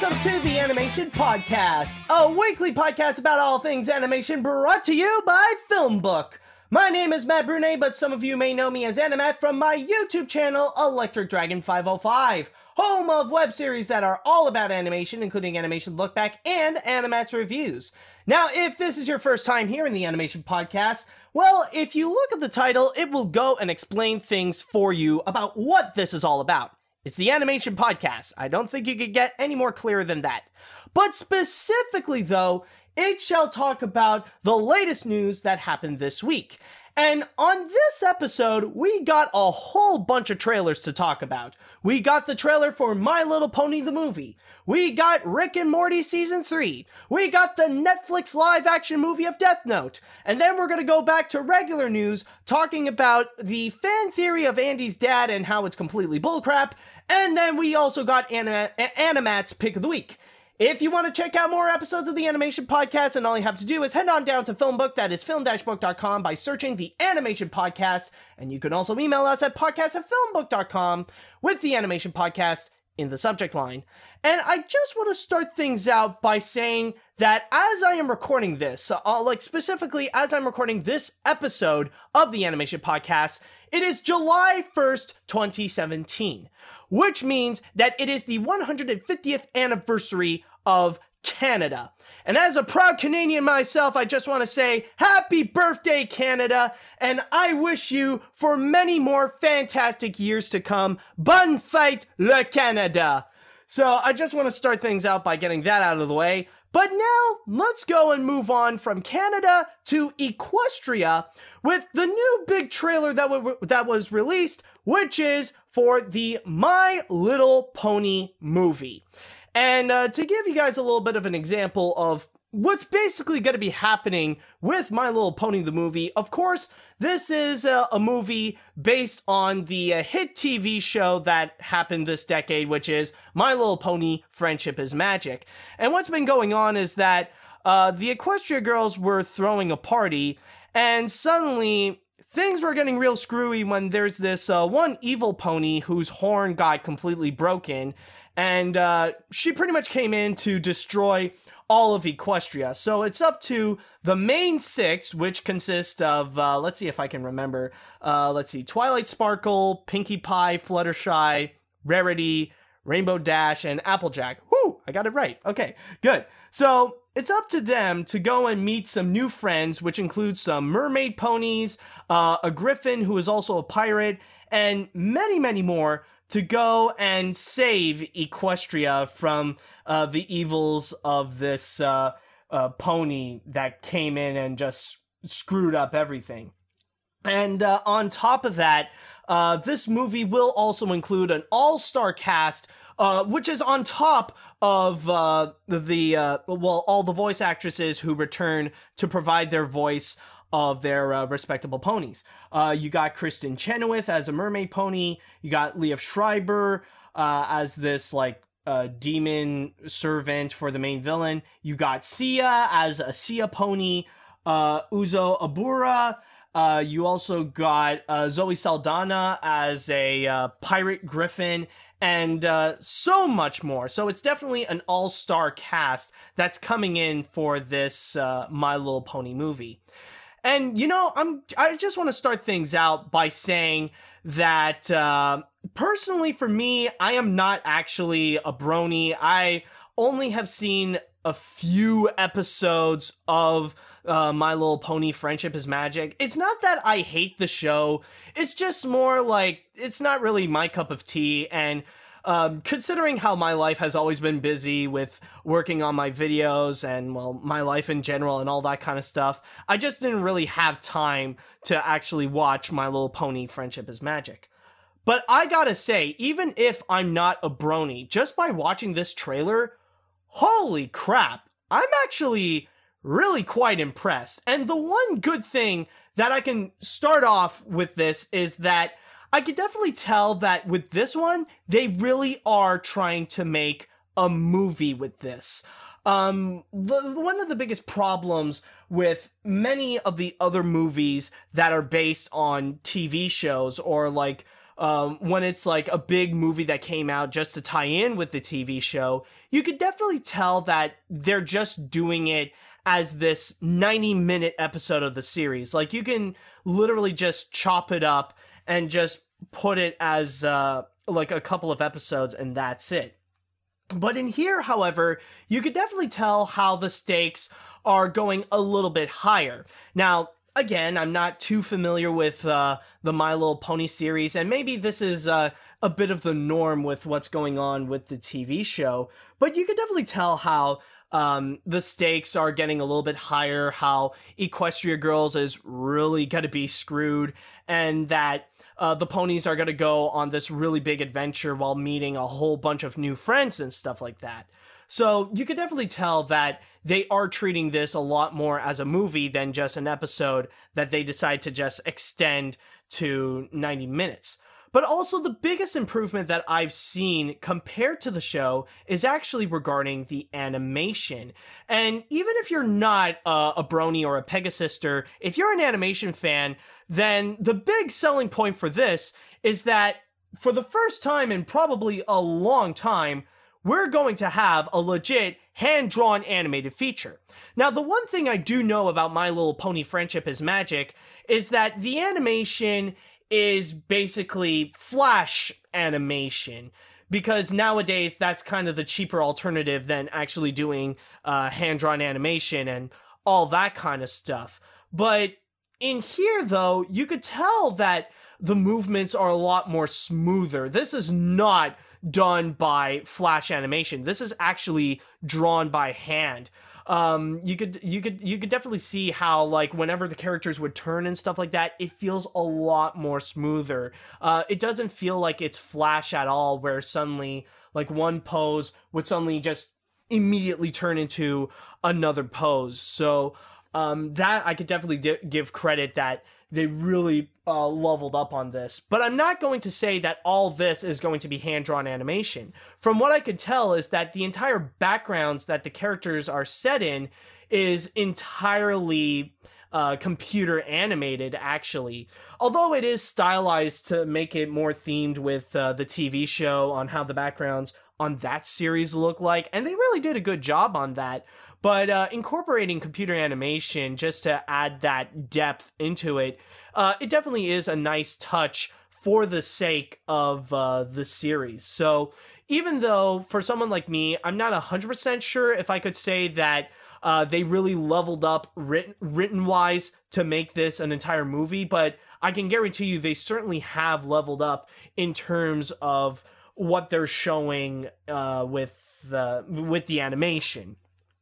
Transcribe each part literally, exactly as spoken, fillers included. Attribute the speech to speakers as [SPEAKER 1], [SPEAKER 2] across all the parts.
[SPEAKER 1] to the Animation Podcast, a weekly podcast about all things animation brought to you by Filmbook. My name is Matt Brunet, but some of you may know me as Animat from my YouTube channel, Electric Dragon five oh five, home of web series that are all about animation, including Animation Look Back and Animat's Reviews. Now, if this is your first time here in the Animation Podcast, well, if you look at the title, it will go and explain things for you about what this is all about. It's the Animation Podcast. I don't think you could get any more clear than that. But specifically, though, it shall talk about the latest news that happened this week. And on this episode, we got a whole bunch of trailers to talk about. We got the trailer for My Little Pony the movie. We got Rick and Morty Season three. We got the Netflix live-action movie of Death Note. And then we're going to go back to regular news, talking about the fan theory of Andy's dad and how it's completely bullcrap. And then we also got Anim- Animat's Pick of the Week. If you want to check out more episodes of the Animation Podcast, and all you have to do is head on down to Filmbook, that is film dash book dot com, by searching the Animation Podcast, and you can also email us at podcast at filmbook dot com with the Animation Podcast in the subject line. And I just want to start things out by saying that as I am recording this, uh, like specifically as I'm recording this episode of the Animation Podcast, it is July first, twenty seventeen, which means that it is the one hundred fiftieth anniversary of Canada. And as a proud Canadian myself, I just want to say happy birthday, Canada, and I wish you for many more fantastic years to come. Bonne fête, le Canada. So I just want to start things out by getting that out of the way. But now, let's go and move on from Canada to Equestria with the new big trailer that, w- that was released, which is for the My Little Pony movie. And uh, to give you guys a little bit of an example of what's basically going to be happening with My Little Pony the movie, of course, this is a, a movie based on the uh, hit T V show that happened this decade, which is My Little Pony Friendship is Magic. And what's been going on is that uh, the Equestria girls were throwing a party, and suddenly things were getting real screwy when there's this uh, one evil pony whose horn got completely broken, and uh, she pretty much came in to destroy all of Equestria. So it's up to the main six, which consist of, uh, let's see if I can remember, uh, let's see, Twilight Sparkle, Pinkie Pie, Fluttershy, Rarity, Rainbow Dash, and Applejack. Whoo, I got it right. Okay, good. So it's up to them to go and meet some new friends, which includes some mermaid ponies, uh, a griffin who is also a pirate, and many, many more, to go and save Equestria from uh, the evils of this uh, uh, pony that came in and just screwed up everything. And uh, on top of that, uh, this movie will also include an all-star cast, uh, which is on top of uh, the, uh, well, all the voice actresses who return to provide their voice of their uh, respectable ponies. Uh, you got Kristen Chenoweth as a mermaid pony. You got Liev Schreiber uh, as this, like, uh, demon servant for the main villain. You got Sia as a Sia pony. Uh, Uzo Abura. Uh, you also got uh, Zoe Saldana as a uh, pirate griffin. And uh, so much more. So it's definitely an all-star cast that's coming in for this uh, My Little Pony movie. And, you know, I'm, I just want to start things out by saying that, uh, personally for me, I am not actually a brony. I only have seen a few episodes of uh, My Little Pony Friendship is Magic. It's not that I hate the show. It's just more like, it's not really my cup of tea, and Um, considering how my life has always been busy with working on my videos and, well, my life in general and all that kind of stuff, I just didn't really have time to actually watch My Little Pony Friendship is Magic. But I gotta say, even if I'm not a brony, just by watching this trailer, holy crap, I'm actually really quite impressed. And the one good thing that I can start off with this is that I could definitely tell that with this one, they really are trying to make a movie with this. Um, the, one of the biggest problems with many of the other movies that are based on T V shows or like um, when it's like a big movie that came out just to tie in with the T V show, you could definitely tell that they're just doing it as this ninety minute episode of the series. Like, you can literally just chop it up and just put it as uh, like a couple of episodes, and that's it. But in here, however, you could definitely tell how the stakes are going a little bit higher. Now, again, I'm not too familiar with uh, the My Little Pony series, and maybe this is uh, a bit of the norm with what's going on with the T V show, but you could definitely tell how um, the stakes are getting a little bit higher, how Equestria Girls is really going to be screwed, and that uh, the ponies are going to go on this really big adventure while meeting a whole bunch of new friends and stuff like that. So you could definitely tell that they are treating this a lot more as a movie than just an episode that they decide to just extend to ninety minutes. But also, the biggest improvement that I've seen compared to the show is actually regarding the animation. And even if you're not uh, a Brony or a Pegasister, if you're an animation fan, then the big selling point for this is that for the first time in probably a long time, we're going to have a legit hand-drawn animated feature. Now, the one thing I do know about My Little Pony Friendship is Magic is that the animation is basically flash animation, because nowadays that's kind of the cheaper alternative than actually doing uh, hand-drawn animation and all that kind of stuff. But in here, though, you could tell that the movements are a lot more smoother. This is not done by flash animation. This is actually drawn by hand. Um, you could you could you could definitely see how, like, whenever the characters would turn and stuff like that, it feels a lot more smoother. Uh, it doesn't feel like it's flash at all, where suddenly like one pose would suddenly just immediately turn into another pose. So um, that I could definitely di- give credit that they really uh, leveled up on this. But I'm not going to say that all this is going to be hand-drawn animation. From what I could tell is that the entire backgrounds that the characters are set in is entirely uh, computer animated, actually. Although it is stylized to make it more themed with uh, the T V show on how the backgrounds on that series look like, and they really did a good job on that. But uh, incorporating computer animation just to add that depth into it, uh, it definitely is a nice touch for the sake of uh, the series. So even though for someone like me, I'm not one hundred percent sure if I could say that uh, they really leveled up written, written-wise to make this an entire movie, but I can guarantee you they certainly have leveled up in terms of what they're showing uh, with, the, with the animation.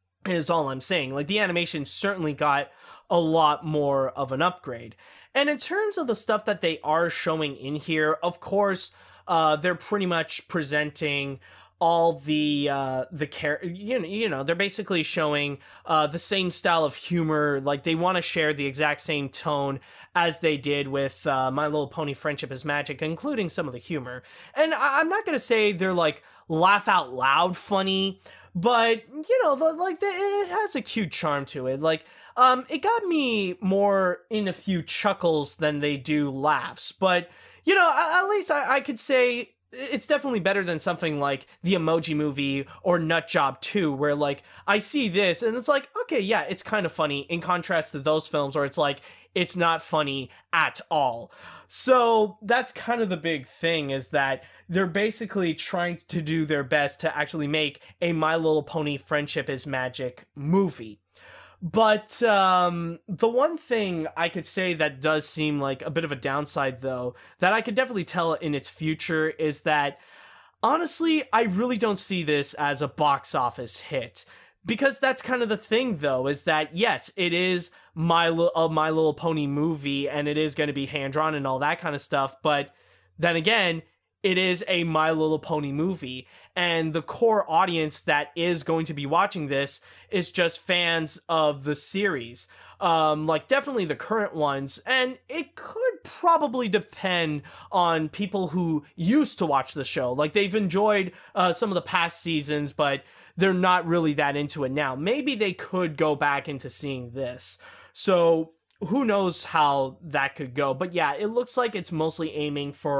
[SPEAKER 1] Is all I'm saying. Like, the animation certainly got a lot more of an upgrade. And in terms of the stuff that they are showing in here, of course, uh, they're pretty much presenting all the uh, the char- you know, you know, they're basically showing uh, the same style of humor. Like, they want to share the exact same tone as they did with uh, My Little Pony Friendship is Magic, including some of the humor. And I- I'm not gonna say they're like laugh out loud funny, but, you know, the, like, the, it has a cute charm to it. Like, um, it got me more in a few chuckles than they do laughs. But, you know, at least I, I could say it's definitely better than something like the Emoji Movie or Nut Job two, where, like, I see this and it's like, okay, yeah, it's kind of funny, in contrast to those films where it's like, it's not funny at all. So that's kind of the big thing, is that they're basically trying to do their best to actually make a My Little Pony Friendship is Magic movie. But um, the one thing I could say that does seem like a bit of a downside, though, that I could definitely tell in its future, is that, honestly, I really don't see this as a box office hit. Because that's kind of the thing, though, is that, yes, it is My, Li- a My Little Pony movie, and it is going to be hand-drawn and all that kind of stuff, but then again, it is a My Little Pony movie, and the core audience that is going to be watching this is just fans of the series. Um, like, definitely the current ones, and it could probably depend on people who used to watch the show. Like, they've enjoyed uh, some of the past seasons, but they're not really that into it now. Maybe they could go back into seeing this. So who knows how that could go. But yeah, it looks like it's mostly aiming for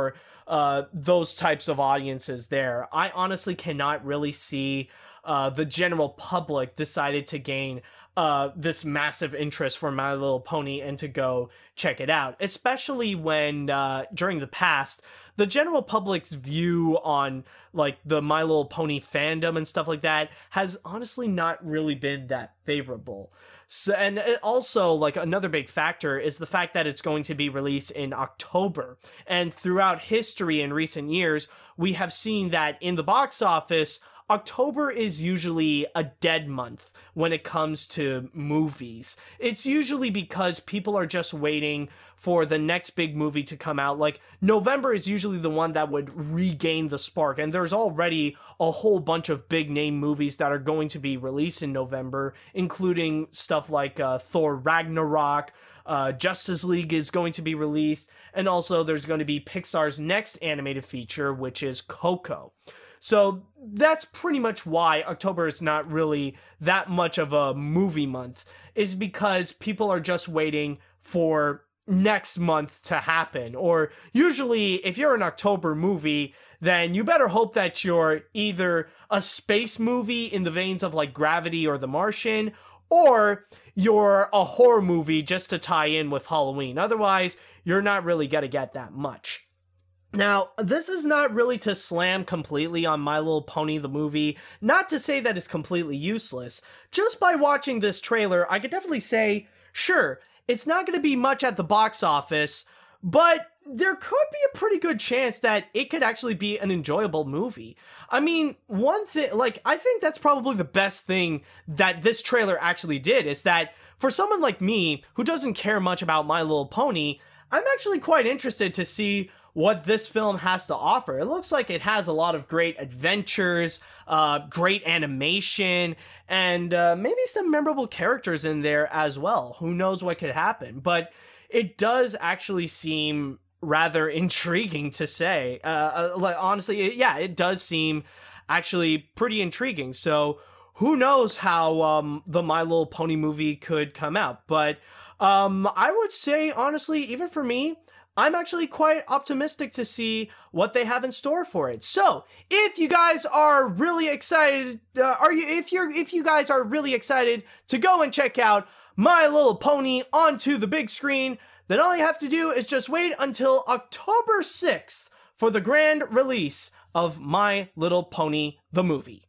[SPEAKER 1] uh, those types of audiences there. I honestly cannot really see uh, the general public decided to gain uh, this massive interest for My Little Pony and to go check it out, especially when uh, during the past, the general public's view on like the My Little Pony fandom and stuff like that has honestly not really been that favorable. So, and it also, like, another big factor is the fact that it's going to be released in October. And throughout history in recent years, we have seen that in the box office, October is usually a dead month when it comes to movies. It's usually because people are just waiting for the next big movie to come out. Like, November is usually the one that would regain the spark, and there's already a whole bunch of big name movies that are going to be released in November, including stuff like uh, Thor Ragnarok, uh, Justice League is going to be released, and also there's going to be Pixar's next animated feature, which is Coco. So that's pretty much why October is not really that much of a movie month, is because people are just waiting for next month to happen. Or usually if you're an October movie, then you better hope that you're either a space movie in the veins of like Gravity or The Martian, or you're a horror movie just to tie in with Halloween. Otherwise, you're not really gonna get that much. Now, this is not really to slam completely on My Little Pony the movie, not to say that it's completely useless. Just by watching this trailer, I could definitely say, sure, it's not going to be much at the box office, but there could be a pretty good chance that it could actually be an enjoyable movie. I mean, one thing, like, I think that's probably the best thing that this trailer actually did, is that for someone like me, who doesn't care much about My Little Pony, I'm actually quite interested to see what this film has to offer. It looks like it has a lot of great adventures, uh, great animation, and uh, maybe some memorable characters in there as well. Who knows what could happen? But it does actually seem rather intriguing to say. Uh, like, honestly, it, yeah, it does seem actually pretty intriguing. So who knows how um, the My Little Pony movie could come out? But um, I would say, honestly, even for me, I'm actually quite optimistic to see what they have in store for it. So, if you guys are really excited, uh, are you? If you're, if you guys are really excited to go and check out My Little Pony onto the big screen, then all you have to do is just wait until October sixth for the grand release of My Little Pony the movie.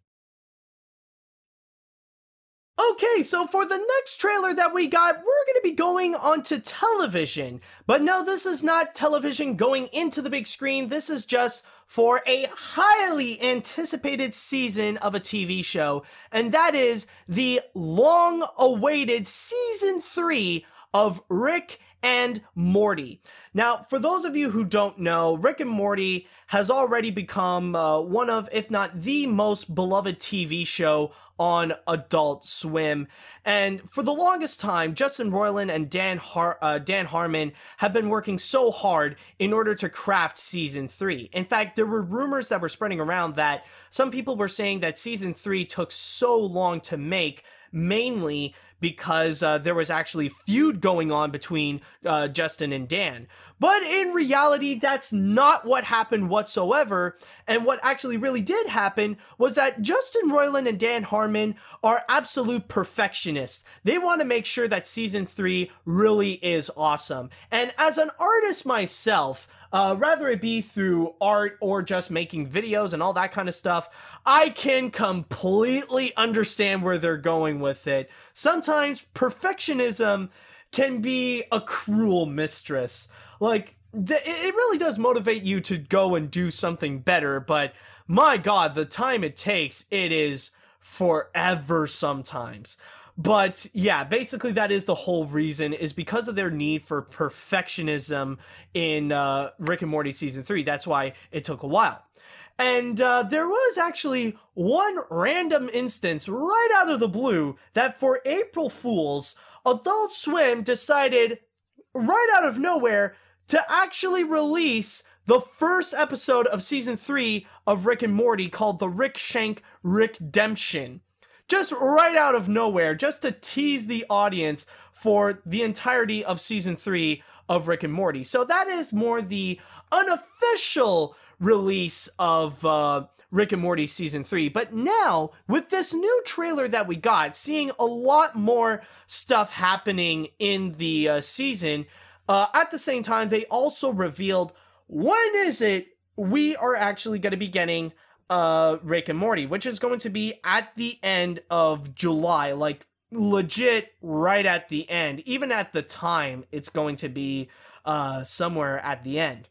[SPEAKER 1] Okay, so for the next trailer that we got, we're going to be going onto television. But no, this is not television going into the big screen. This is just for a highly anticipated season of a T V show, and that is the long-awaited season three of Rick and Morty. Now, for those of you who don't know, Rick and Morty has already become uh, one of, if not the most beloved T V show on Adult Swim. And for the longest time, Justin Roiland and Dan Har- uh, Dan Harmon have been working so hard in order to craft season three. In fact, there were rumors that were spreading around that some people were saying that season three took so long to make, mainly because uh, there was actually feud going on between uh, Justin and Dan. But in reality, that's not what happened whatsoever. And what actually really did happen was that Justin Roiland and Dan Harmon are absolute perfectionists. They want to make sure that season three really is awesome. And as an artist myself, Uh, rather it be through art or just making videos and all that kind of stuff, I can completely understand where they're going with it. Sometimes perfectionism can be a cruel mistress. Like, th- it really does motivate you to go and do something better, but my god, the time it takes, it is forever sometimes. But yeah, basically that is the whole reason, is because of their need for perfectionism in uh, Rick and Morty Season three. That's why it took a while. And uh, there was actually one random instance right out of the blue that for April Fools, Adult Swim decided right out of nowhere to actually release the first episode of Season three of Rick and Morty called The Rick Shank Rickdemption. Just right out of nowhere, just to tease the audience for the entirety of season three of Rick and Morty. So that is more the unofficial release of uh, Rick and Morty Season three. But now, with this new trailer that we got, seeing a lot more stuff happening in the uh, season, uh, at the same time, they also revealed when is it we are actually going to be getting uh, Rick and Morty, which is going to be at the end of July, like legit right at the end. Even at the time, it's going to be uh, somewhere at the end.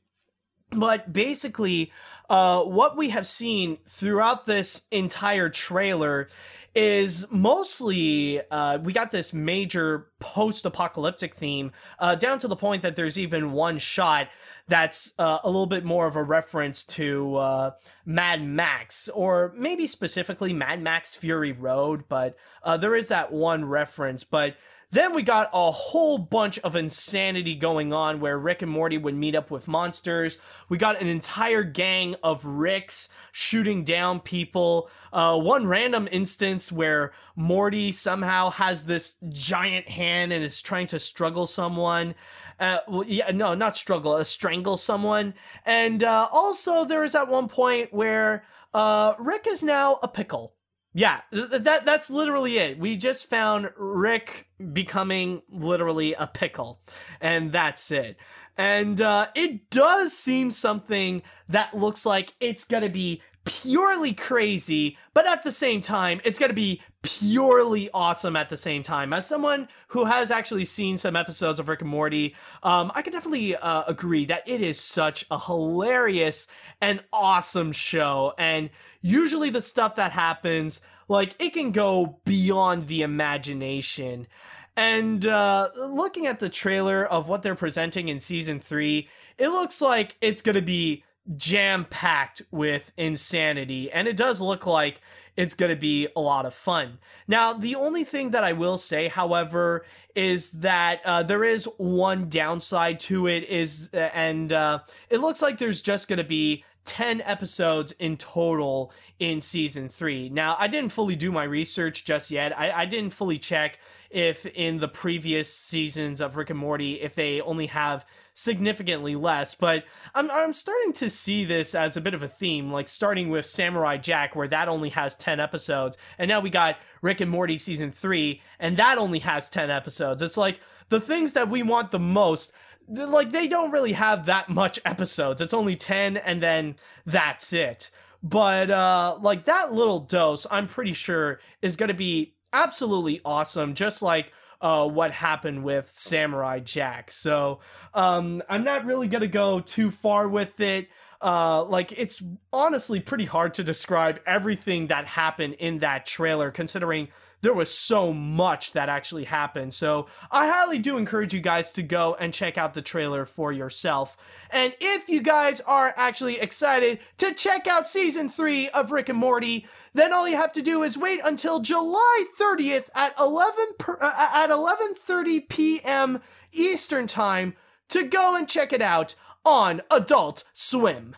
[SPEAKER 1] But basically, uh, what we have seen throughout this entire trailer is mostly, uh, we got this major post-apocalyptic theme, uh, down to the point that there's even one shot that's uh, a little bit more of a reference to uh, Mad Max, or maybe specifically Mad Max Fury Road, but uh, there is that one reference. But then we got a whole bunch of insanity going on where Rick and Morty would meet up with monsters. We got an entire gang of Ricks shooting down people. Uh, one random instance where Morty somehow has this giant hand and is trying to struggle someone. Uh, well, yeah, no, not struggle, uh, strangle someone. And uh, also there is at one point where uh, Rick is now a pickle. Yeah, th- that that's literally it. We just found Rick becoming literally a pickle, and that's it. And uh, it does seem something that looks like it's gonna be purely crazy, but at the same time, it's gonna be purely awesome at the same time. As someone who has actually seen some episodes of Rick and Morty, um, I can definitely uh, agree that it is such a hilarious and awesome show. And usually the stuff that happens, like, it can go beyond the imagination. And uh, looking at the trailer of what they're presenting in season three, it looks like it's gonna be jam-packed with insanity, and it does look like it's going to be a lot of fun. Now, the only thing that I will say, however, is that uh, there is one downside to it, is, uh, and uh, it looks like there's just going to be ten episodes in total in season three. Now, I didn't fully do my research just yet. I, I didn't fully check if in the previous seasons of Rick and Morty, if they only have significantly less, but I'm I'm starting to see this as a bit of a theme, like starting with Samurai Jack, where that only has ten episodes, and now we got Rick and Morty season three, and that only has ten episodes. It's like the things that we want the most, like, they don't really have that much episodes. It's only ten, and then that's it. But uh like that little dose, I'm pretty sure is going to be absolutely awesome, just like Uh, what happened with Samurai Jack. So um, I'm not really gonna go too far with it. Uh, like, it's honestly pretty hard to describe everything that happened in that trailer, considering there was so much that actually happened. So I highly do encourage you guys to go and check out the trailer for yourself. And if you guys are actually excited to check out season three of Rick and Morty, then all you have to do is wait until July thirtieth at eleven per, uh, at eleven thirty p.m. Eastern Time to go and check it out on Adult Swim.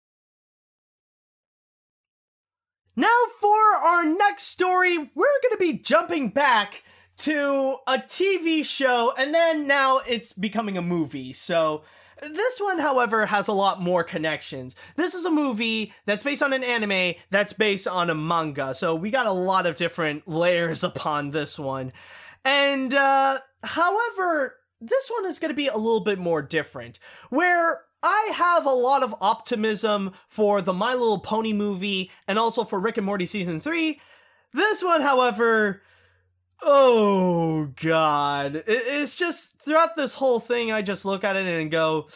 [SPEAKER 1] Now for our next story, we're going to be jumping back to a T V show, and then now it's becoming a movie. So this one, however, has a lot more connections. This is a movie that's based on an anime that's based on a manga. So we got a lot of different layers upon this one. And, uh, however, this one is going to be a little bit more different, where I have a lot of optimism for the My Little Pony movie and also for Rick and Morty Season three. This one, however, oh god. It's just, throughout this whole thing, I just look at it and go,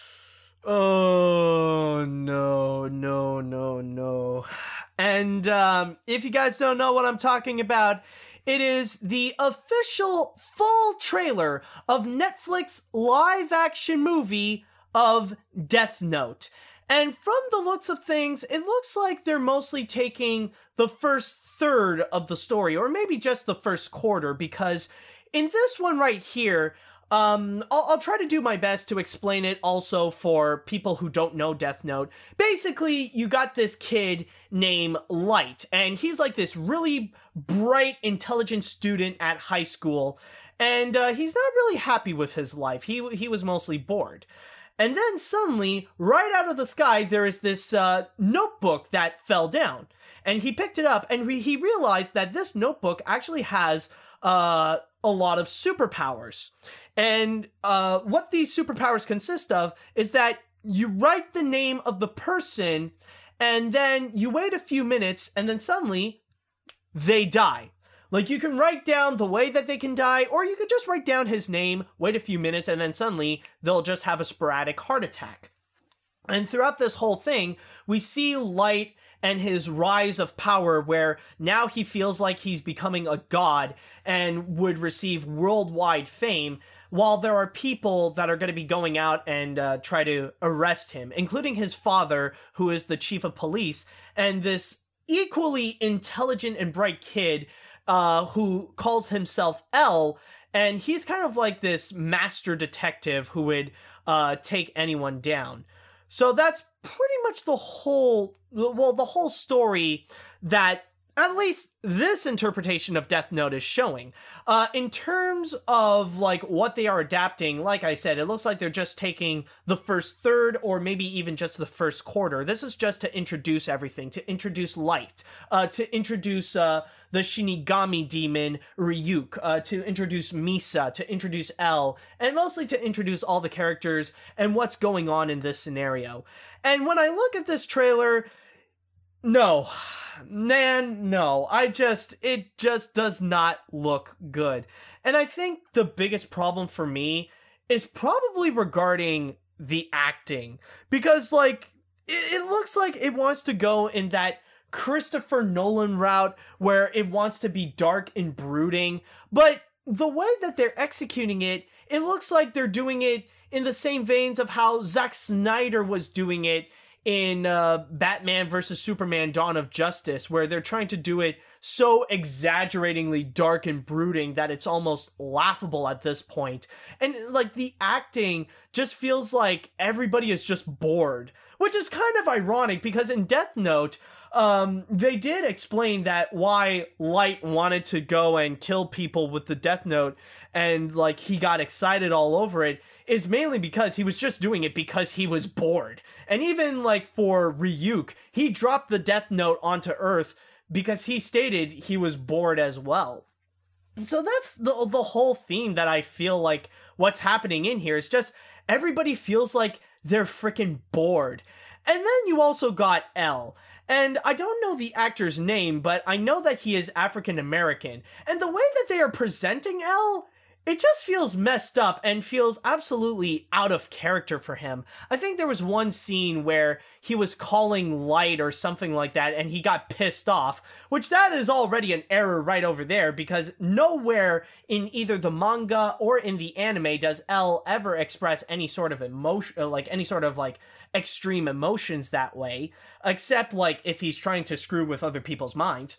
[SPEAKER 1] oh no, no, no, no. And um, if you guys don't know what I'm talking about, it is the official full trailer of Netflix live-action movie of Death Note. And from the looks of things, it looks like they're mostly taking the first third of the story, or maybe just the first quarter, because in this one right here, um, I'll, I'll try to do my best to explain it also for people who don't know Death Note. Basically, you got this kid named Light, and he's like this really bright, intelligent student at high school, and uh, he's not really happy with his life. He he was mostly bored. And then suddenly, right out of the sky, there is this uh, notebook that fell down. And he picked it up, and re- he realized that this notebook actually has uh, a lot of superpowers. And uh, what these superpowers consist of is that you write the name of the person, and then you wait a few minutes, and then suddenly, they die. Like, you can write down the way that they can die, or you could just write down his name, wait a few minutes, and then suddenly they'll just have a sporadic heart attack. And throughout this whole thing, we see Light and his rise of power, where now he feels like he's becoming a god and would receive worldwide fame, while there are people that are going to be going out and uh, try to arrest him, including his father, who is the chief of police, and this equally intelligent and bright kid Uh, who calls himself L, and he's kind of like this master detective who would uh, take anyone down. So that's pretty much the whole, well, the whole story that at least this interpretation of Death Note is showing. Uh, in terms of, like, what they are adapting, like I said, it looks like they're just taking the first third or maybe even just the first quarter. This is just to introduce everything, to introduce Light, uh, to introduce uh, the Shinigami demon Ryuk, uh, to introduce Misa, to introduce L, and mostly to introduce all the characters and what's going on in this scenario. And when I look at this trailer, no. Man, no, I just, it just does not look good. And I think the biggest problem for me is probably regarding the acting. Because, like, it, it looks like it wants to go in that Christopher Nolan route where it wants to be dark and brooding. But the way that they're executing it, it looks like they're doing it in the same veins of how Zack Snyder was doing it in uh, Batman versus Superman Dawn of Justice, where they're trying to do it so exaggeratingly dark and brooding that it's almost laughable at this point. And, like, the acting just feels like everybody is just bored, which is kind of ironic because in Death Note, um, they did explain that why Light wanted to go and kill people with the Death Note and, like, he got excited all over it is mainly because he was just doing it because he was bored. And even, like, for Ryuk, he dropped the Death Note onto Earth because he stated he was bored as well. So that's the the whole theme that I feel like what's happening in here is just everybody feels like they're freaking bored. And then you also got L. And I don't know the actor's name, but I know that he is African American. And the way that they are presenting L, it just feels messed up and feels absolutely out of character for him. I think there was one scene where he was calling Light or something like that and he got pissed off, which that is already an error right over there because nowhere in either the manga or in the anime does L ever express any sort of emotion, like any sort of like extreme emotions that way, except like if he's trying to screw with other people's minds.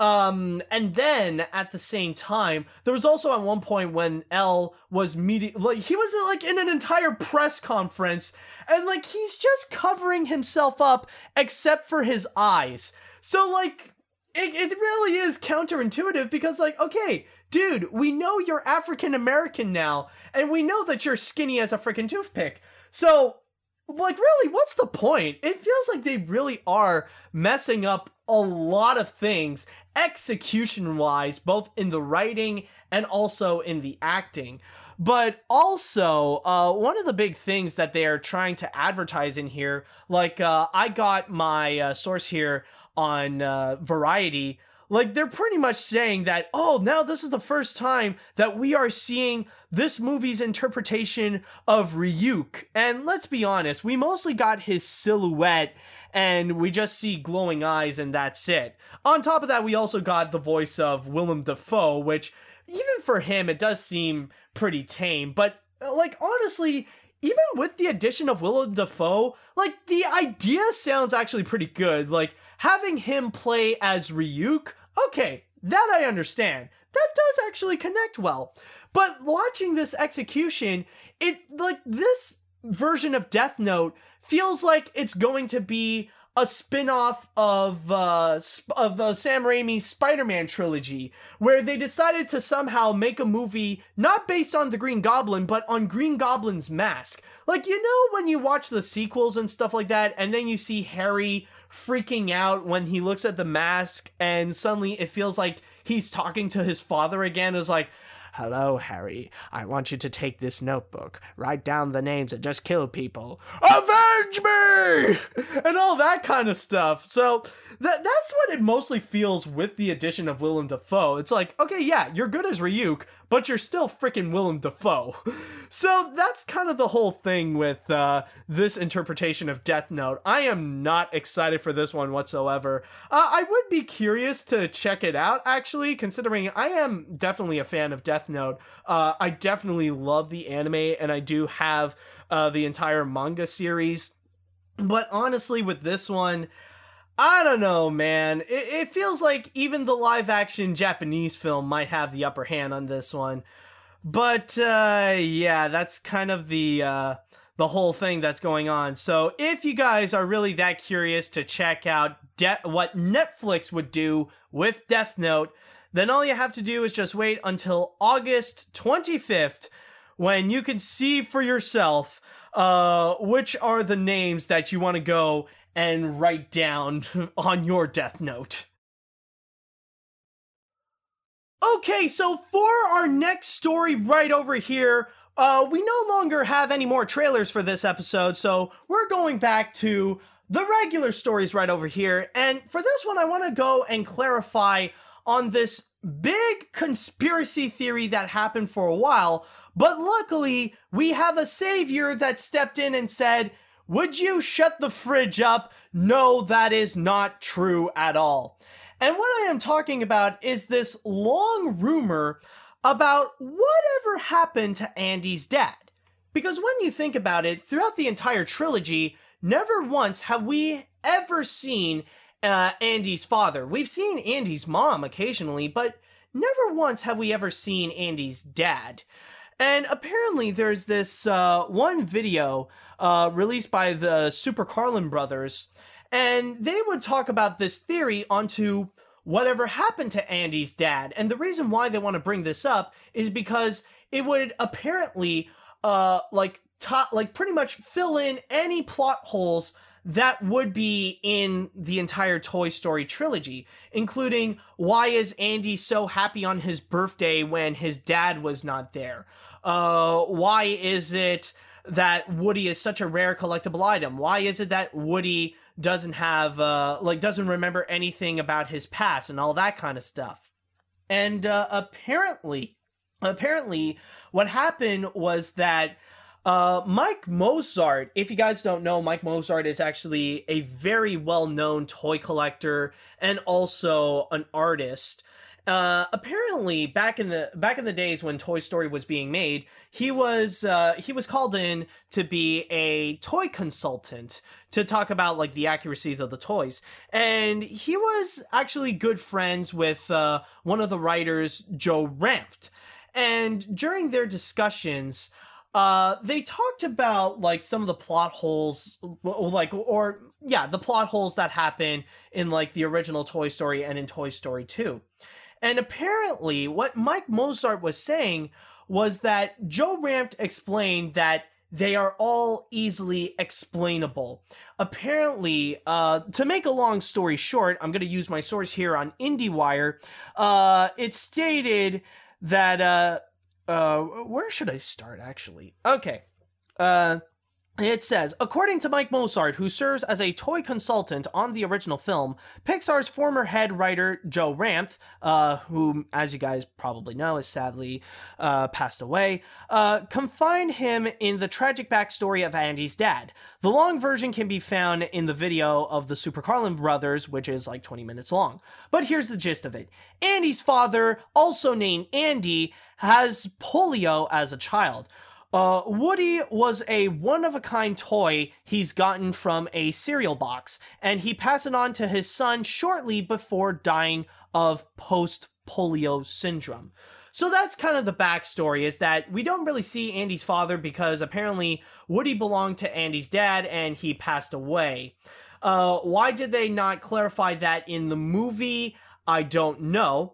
[SPEAKER 1] Um, and then at the same time, there was also at one point when L was meeting, like, he was like in an entire press conference and like he's just covering himself up except for his eyes. So like, it, it really is counterintuitive because like, okay, dude, we know you're African American now and we know that you're skinny as a freaking toothpick. So like, really, what's the point? It feels like they really are messing up a lot of things execution-wise, both in the writing and also in the acting. But also, uh, one of the big things that they are trying to advertise in here, like, uh, I got my uh, source here on uh, Variety, like, they're pretty much saying that, oh, now this is the first time that we are seeing this movie's interpretation of Ryuk. And let's be honest, we mostly got his silhouette and we just see glowing eyes and that's it. On top of that, we also got the voice of Willem Dafoe, which even for him, it does seem pretty tame. But, like, honestly, even with the addition of Willem Dafoe, like, the idea sounds actually pretty good. Like, having him play as Ryuk, okay, that I understand. That does actually connect well. But watching this execution, it, like, this version of Death Note feels like it's going to be a spin-off of uh, sp- of uh, Sam Raimi's Spider-Man trilogy, where they decided to somehow make a movie not based on the Green Goblin, but on Green Goblin's mask. Like, you know when you watch the sequels and stuff like that, and then you see Harry freaking out when he looks at the mask, and suddenly it feels like he's talking to his father again. It's like, "Hello, Harry. I want you to take this notebook, write down the names, and just kill people. Avenge me!" And all that kind of stuff. So that that's what it mostly feels with the addition of Willem Dafoe. It's like, okay, yeah, you're good as Ryuk, but you're still freaking Willem Dafoe. So that's kind of the whole thing with uh, this interpretation of Death Note. I am not excited for this one whatsoever. Uh, I would be curious to check it out, actually, considering I am definitely a fan of Death Note. Uh, I definitely love the anime, and I do have uh, the entire manga series. But honestly, with this one, I don't know, man. It, it feels like even the live-action Japanese film might have the upper hand on this one. But, uh, yeah, that's kind of the, uh, the whole thing that's going on. So if you guys are really that curious to check out De- what Netflix would do with Death Note, then all you have to do is just wait until August twenty-fifth, when you can see for yourself uh, which are the names that you want to go and write down on your Death Note. Okay, so for our next story right over here, uh, we no longer have any more trailers for this episode, so we're going back to the regular stories right over here. And for this one, I want to go and clarify on this big conspiracy theory that happened for a while, but luckily, we have a savior that stepped in and said, "Would you shut the fridge up? No, that is not true at all." And what I am talking about is this long rumor about whatever happened to Andy's dad. Because when you think about it, throughout the entire trilogy, never once have we ever seen uh, Andy's father. We've seen Andy's mom occasionally, but never once have we ever seen Andy's dad. And apparently there's this uh, one video uh, released by the Super Carlin brothers, and they would talk about this theory onto whatever happened to Andy's dad. And the reason why they want to bring this up is because it would apparently uh, like to- like pretty much fill in any plot holes that would be in the entire Toy Story trilogy, including why is Andy so happy on his birthday when his dad was not there? Uh, why is it that Woody is such a rare collectible item? Why is it that Woody doesn't have, uh, like, doesn't remember anything about his past and all that kind of stuff? And, uh, apparently, apparently, what happened was that Uh, Mike Mozart, if you guys don't know, Mike Mozart is actually a very well-known toy collector and also an artist. Uh, apparently, back in the back in the days when Toy Story was being made, he was uh, he was called in to be a toy consultant to talk about like the accuracies of the toys, and he was actually good friends with uh, one of the writers, Joe Ranft, and during their discussions, Uh, they talked about, like, some of the plot holes, like, or, yeah, the plot holes that happen in, like, the original Toy Story and in Toy Story two. And apparently, what Mike Mozart was saying was that Joe Ranft explained that they are all easily explainable. Apparently, uh, to make a long story short, I'm going to use my source here on IndieWire, uh, it stated that, uh, Uh, where should I start, actually? Okay. Uh, it says, according to Mike Mozart, who serves as a toy consultant on the original film, Pixar's former head writer, Joe Ranft, uh, who, as you guys probably know, has sadly, uh, passed away, uh, confined him in the tragic backstory of Andy's dad. The long version can be found in the video of the Super Carlin brothers, which is like twenty minutes long. But here's the gist of it. Andy's father, also named Andy, has polio as a child. Uh, Woody was a one-of-a-kind toy he's gotten from a cereal box, and he passed it on to his son shortly before dying of post-polio syndrome. So that's kind of the backstory, is that we don't really see Andy's father because apparently Woody belonged to Andy's dad and he passed away. Uh, why did they not clarify that in the movie? I don't know.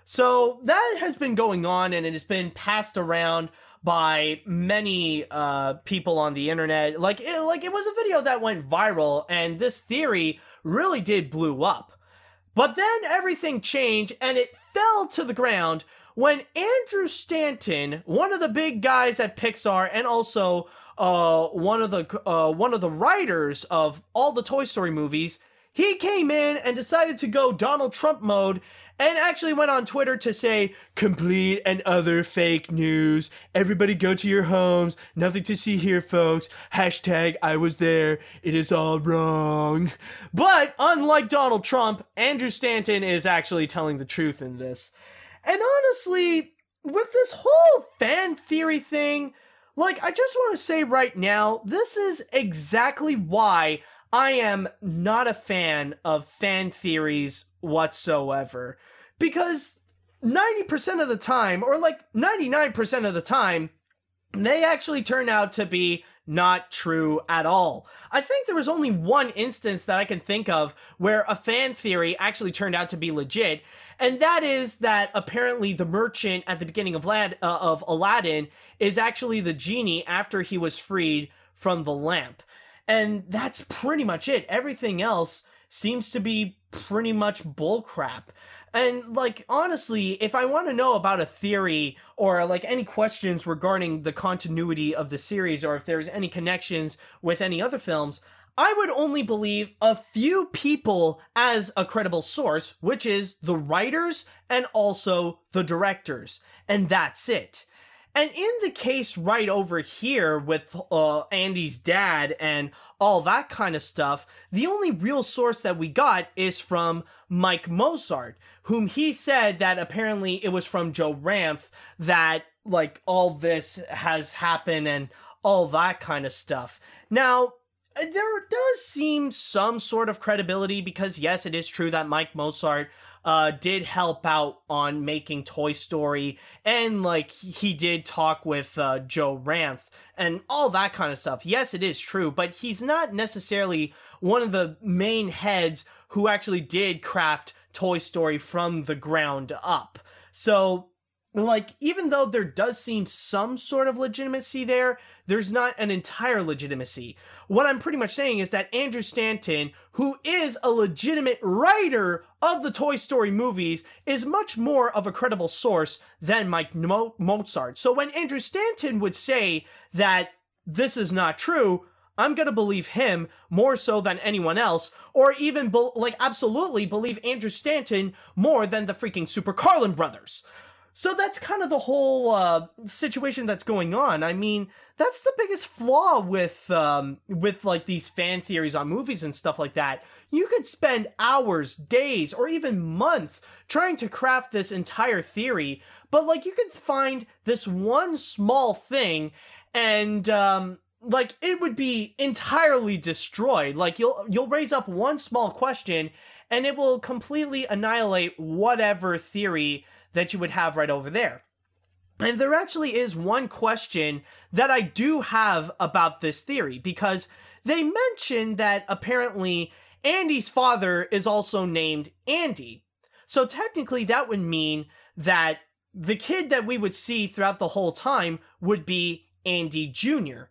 [SPEAKER 1] So that has been going on, and it has been passed around by many uh, people on the internet. Like it, like it was a video that went viral, and this theory really did blew up. But then everything changed, and it fell to the ground when Andrew Stanton, one of the big guys at Pixar, and also uh, one of the uh, one of the writers of all the Toy Story movies, he came in and decided to go Donald Trump mode and actually went on Twitter to say, complete and other fake news. Everybody go to your homes. Nothing to see here, folks. Hashtag I was there. It is all wrong. But unlike Donald Trump, Andrew Stanton is actually telling the truth in this. And honestly, with this whole fan theory thing, like, I just want to say right now, this is exactly why I am not a fan of fan theories whatsoever. Because ninety percent of the time, or like ninety-nine percent of the time, they actually turn out to be not true at all. I think there was only one instance that I can think of where a fan theory actually turned out to be legit, and that is that apparently the merchant at the beginning of, Lad- uh, of Aladdin is actually the genie after he was freed from the lamp. And that's pretty much it. Everything else seems to be pretty much bullcrap. And, like, honestly, if I want to know about a theory or, like, any questions regarding the continuity of the series or if there's any connections with any other films, I would only believe a few people as a credible source, which is the writers and also the directors. And that's it. And in the case right over here with uh, Andy's dad and all that kind of stuff, the only real source that we got is from Mike Mozart, whom he said that apparently it was from Joe Ranft that, like, all this has happened and all that kind of stuff. Now, there does seem some sort of credibility because, yes, it is true that Mike Mozart uh, did help out on making Toy Story, and, like, he did talk with uh, Joe Ranft and all that kind of stuff. Yes, it is true, but he's not necessarily one of the main heads who actually did craft Toy Story from the ground up. So, like, even though there does seem some sort of legitimacy there, there's not an entire legitimacy. What I'm pretty much saying is that Andrew Stanton, who is a legitimate writer of the Toy Story movies, is much more of a credible source than Mike Mo- Mozart. So when Andrew Stanton would say that this is not true, I'm gonna believe him more so than anyone else, or even, be- like, absolutely believe Andrew Stanton more than the freaking Super Carlin brothers. So that's kind of the whole uh, situation that's going on. I mean, that's the biggest flaw with, um, with like, these fan theories on movies and stuff like that. You could spend hours, days, or even months trying to craft this entire theory, but, like, you could find this one small thing and, um, like, it would be entirely destroyed. Like, you'll, you'll raise up one small question, and it will completely annihilate whatever theory that you would have right over there. And there actually is one question that I do have about this theory, because they mentioned that apparently Andy's father is also named Andy. So technically that would mean that the kid that we would see throughout the whole time would be Andy Junior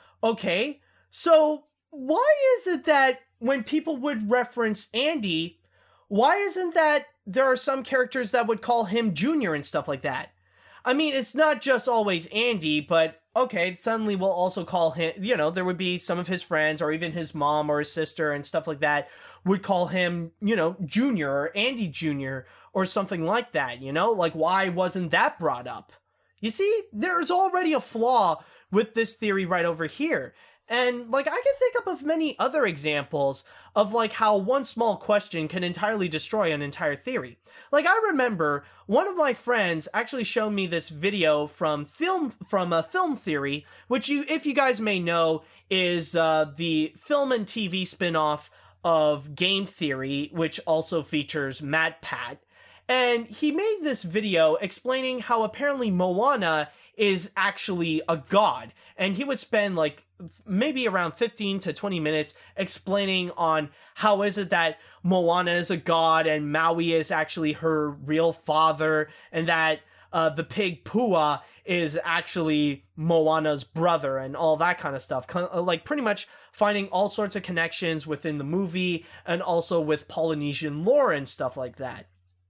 [SPEAKER 1] Okay, so why is it that when people would reference Andy, why isn't that there are some characters that would call him Junior and stuff like that? I mean, it's not just always Andy, but okay, suddenly we'll also call him, you know, there would be some of his friends or even his mom or his sister and stuff like that would call him, you know, Junior or Andy Junior or something like that, you know? Like, why wasn't that brought up? You see, there's already a flaw with this theory right over here. And, like, I can think up of many other examples of, like, how one small question can entirely destroy an entire theory. Like, I remember one of my friends actually showed me this video from film from a Film Theory, which, you, if you guys may know, is uh, the film and T V spin-off of Game Theory, which also features MatPat. And he made this video explaining how apparently Moana is actually a god, and he would spend, like, maybe around fifteen to twenty minutes explaining on how is it that Moana is a god and Maui is actually her real father, and that uh, the pig Pua is actually Moana's brother and all that kind of stuff. Like pretty much finding all sorts of connections within the movie and also with Polynesian lore and stuff like that.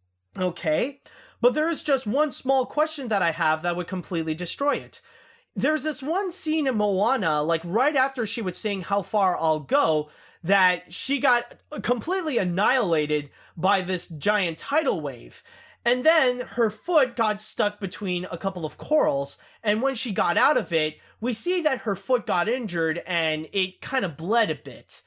[SPEAKER 1] Okay, but there is just one small question that I have that would completely destroy it. There's this one scene in Moana, like right after she was saying how far I'll go, that she got completely annihilated by this giant tidal wave. And then her foot got stuck between a couple of corals, and when she got out of it, we see that her foot got injured and it kind of bled a bit.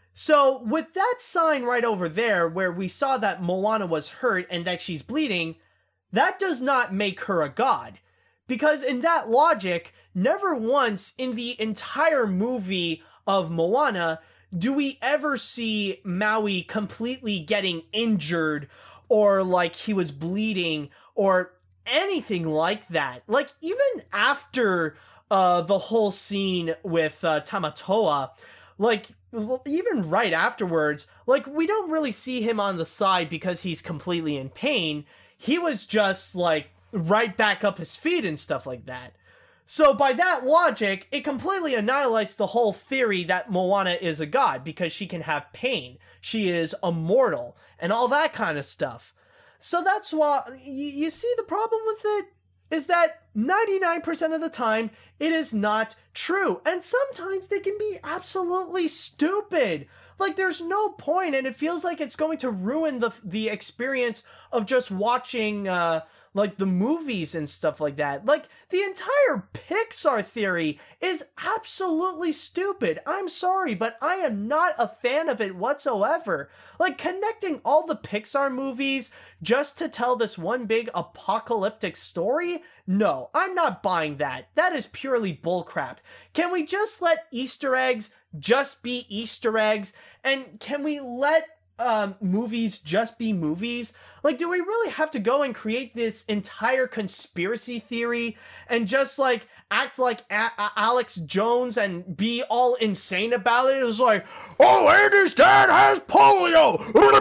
[SPEAKER 1] So with that sign right over there where we saw that Moana was hurt and that she's bleeding, that does not make her a god. Because in that logic, never once in the entire movie of Moana do we ever see Maui completely getting injured or like he was bleeding or anything like that. Like even after uh, the whole scene with uh, Tamatoa, like even right afterwards, like we don't really see him on the side because he's completely in pain. He was just like right back up his feet and stuff like that. So by that logic, it completely annihilates the whole theory that Moana is a god because she can have pain. She is immortal and all that kind of stuff. So that's why you, you see the problem with it is that ninety-nine percent of the time it is not true. And sometimes they can be absolutely stupid. Like there's no point, and it feels like it's going to ruin the the experience of just watching uh like the movies and stuff like that. Like the entire Pixar theory is absolutely stupid. I'm sorry, but I am not a fan of it whatsoever. Like connecting all the Pixar movies just to tell this one big apocalyptic story? No, I'm not buying that. That is purely bullcrap. Can we just let Easter eggs just be Easter eggs? And can we let um, movies just be movies? Like, do we really have to go and create this entire conspiracy theory and just, like, act like A- A- Alex Jones and be all insane about it? It's like, oh, Andy's dad has polio!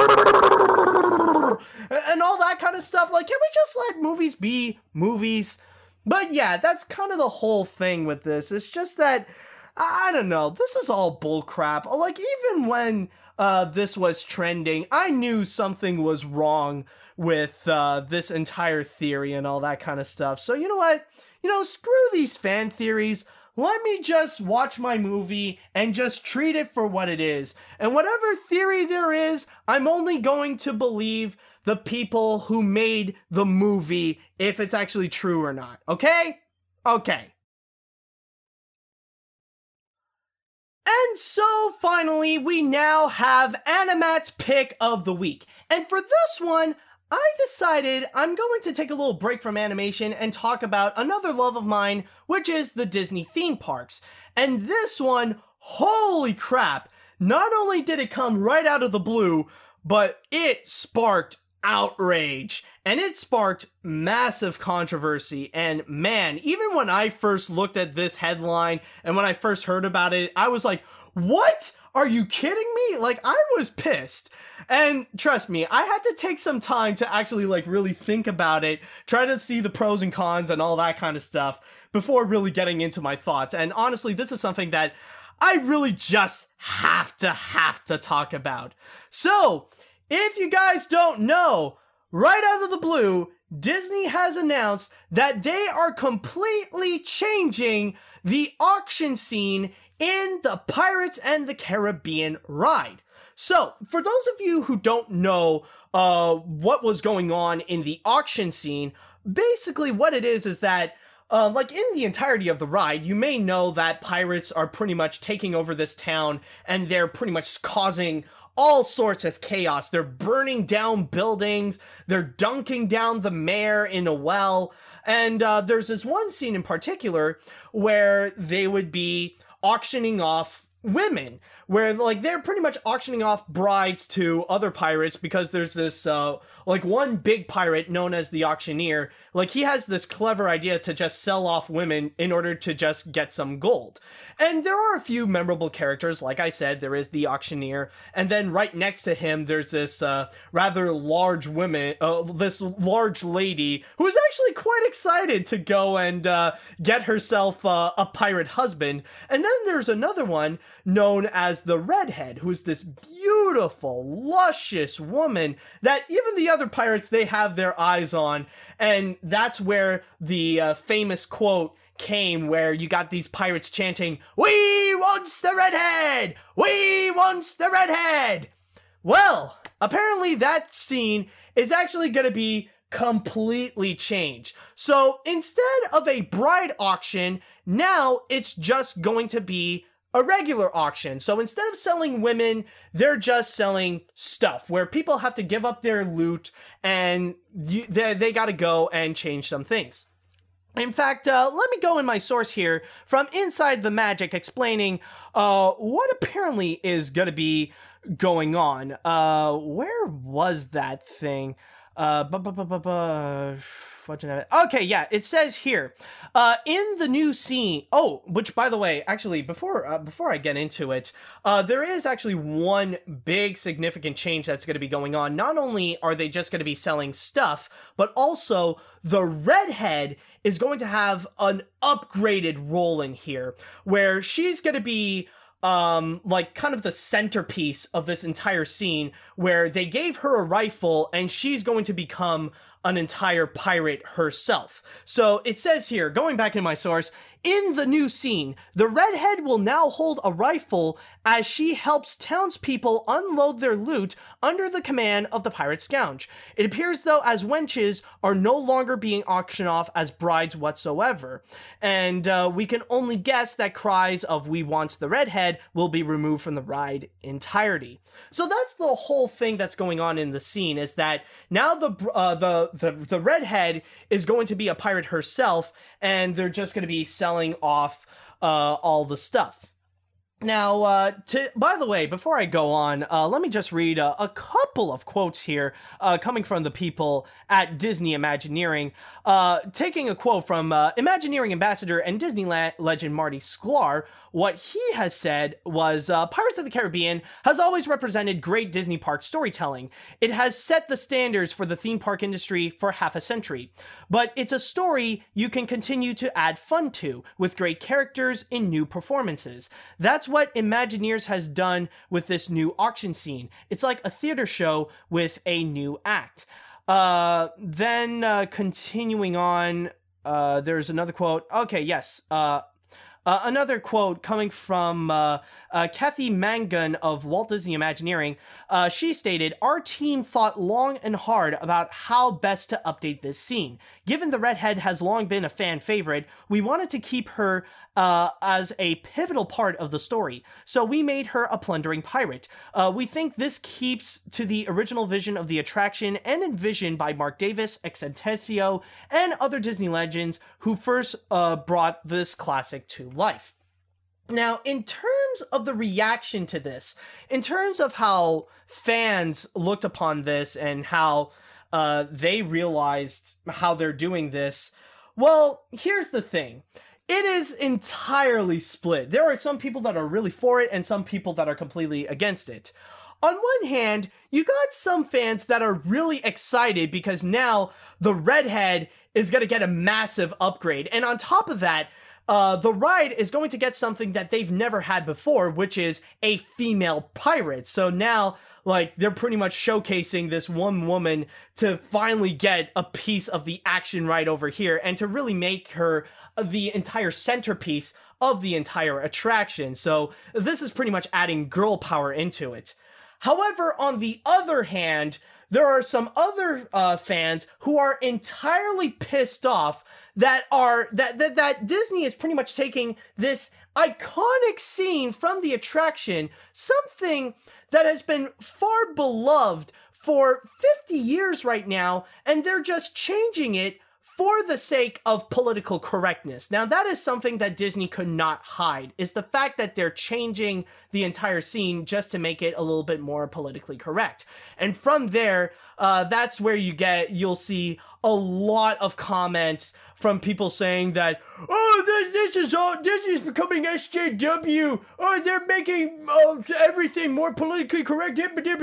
[SPEAKER 1] And all that kind of stuff. Like, can we just let movies be movies? But yeah, that's kind of the whole thing with this. It's just that, I don't know, this is all bullcrap. Like, even when uh, this was trending, I knew something was wrong with uh, this entire theory and all that kind of stuff. So you know what? You know, screw these fan theories. Let me just watch my movie and just treat it for what it is. And whatever theory there is, I'm only going to believe the people who made the movie if it's actually true or not. Okay? Okay. And so, finally, we now have Animat's pick of the week. And for this one, I decided I'm going to take a little break from animation and talk about another love of mine, which is the Disney theme parks. And this one, holy crap, not only did it come right out of the blue, but it sparked outrage. And it sparked massive controversy. And man, even when I first looked at this headline and when I first heard about it, I was like, what? Are you kidding me? Like, I was pissed. And trust me, I had to take some time to actually, like, really think about it, try to see the pros and cons and all that kind of stuff before really getting into my thoughts. And honestly, this is something that I really just have to, have to talk about. So, if you guys don't know, right out of the blue, Disney has announced that they are completely changing the auction scene in the Pirates and the Caribbean ride. So, for those of you who don't know uh, what was going on in the auction scene, basically what it is is that, uh, like in the entirety of the ride, you may know that pirates are pretty much taking over this town and they're pretty much causing all sorts of chaos. They're burning down buildings, they're dunking down the mayor in a well, and uh, there's this one scene in particular where they would be auctioning off women, where like they're pretty much auctioning off brides to other pirates because there's this uh like one big pirate known as the Auctioneer. Like he has this clever idea to just sell off women in order to just get some gold. And there are a few memorable characters. Like I said, there is the Auctioneer, and then right next to him there's this uh rather large woman uh, this large lady who is actually quite excited to go and uh get herself uh, a pirate husband. And then there's another one known as the Redhead, who's this beautiful, luscious woman that even the other pirates, they have their eyes on. And that's where the uh, famous quote came, where you got these pirates chanting, "We wants the Redhead! We wants the Redhead!" Well, apparently that scene is actually going to be completely changed. So instead of a bride auction, now it's just going to be a regular auction. So instead of selling women, they're just selling stuff where people have to give up their loot and you, they, they got to go and change some things. In fact, uh, let me go in my source here from Inside the Magic explaining uh, what apparently is going to be going on. Uh, where was that thing? Uh, bu- bu- bu- bu- bu- Okay, yeah, it says here, uh, in the new scene, oh, which, by the way, actually, before uh, before I get into it, uh, there is actually one big significant change that's going to be going on. Not only are they just going to be selling stuff, but also the Redhead is going to have an upgraded role in here, where she's going to be um like kind of the centerpiece of this entire scene, where they gave her a rifle and she's going to become an entire pirate herself. So it says here, going back in my source, in the new scene, the Redhead will now hold a rifle as she helps townspeople unload their loot under the command of the pirate Scourge. It appears, though, as wenches are no longer being auctioned off as brides whatsoever. And uh, we can only guess that cries of "We wants the Redhead" will be removed from the ride entirety. So that's the whole thing that's going on in the scene, is that now the uh, the, the, the Redhead is going to be a pirate herself, and they're just going to be selling off uh, all the stuff. Now, uh, to, by the way, before I go on, uh, let me just read a, a couple of quotes here, uh, coming from the people at Disney Imagineering. Uh, taking a quote from uh, Imagineering Ambassador and Disney la- legend Marty Sklar, what he has said was, uh, Pirates of the Caribbean has always represented great Disney park storytelling. It has set the standards for the theme park industry for half a century. But it's a story you can continue to add fun to, with great characters in new performances. That's what Imagineers has done with this new auction scene. It's like a theater show with a new act. Uh, then, uh, continuing on, uh, there's another quote. Okay, yes, uh, Uh, another quote coming from uh, uh, Kathy Mangan of Walt Disney Imagineering. Uh, she stated, "Our team thought long and hard about how best to update this scene. Given the Redhead has long been a fan favorite, we wanted to keep her uh, as a pivotal part of the story. So we made her a plundering pirate. Uh, we think this keeps to the original vision of the attraction and envisioned by Mark Davis, Exentesio, and other Disney legends who first uh, brought this classic to life." Now, in terms of the reaction to this, in terms of how fans looked upon this and how uh, they realized how they're doing this, well, here's the thing. It is entirely split. There are some people that are really for it and some people that are completely against it. On one hand, you got some fans that are really excited because now the Redhead is going to get a massive upgrade. And on top of that, uh, the ride is going to get something that they've never had before, which is a female pirate. So now, like, they're pretty much showcasing this one woman to finally get a piece of the action right over here and to really make her the entire centerpiece of the entire attraction. So this is pretty much adding girl power into it. However, on the other hand, there are some other uh, fans who are entirely pissed off that are that, that that Disney is pretty much taking this iconic scene from the attraction, something that has been far beloved for fifty years right now, and they're just changing it for the sake of political correctness. Now, that is something that Disney could not hide, is the fact that they're changing the entire scene just to make it a little bit more politically correct. And from there, uh, that's where you get, you'll see a lot of comments from people saying that, oh, this, this is all, Disney's becoming S J W, oh, they're making uh, everything more politically correct,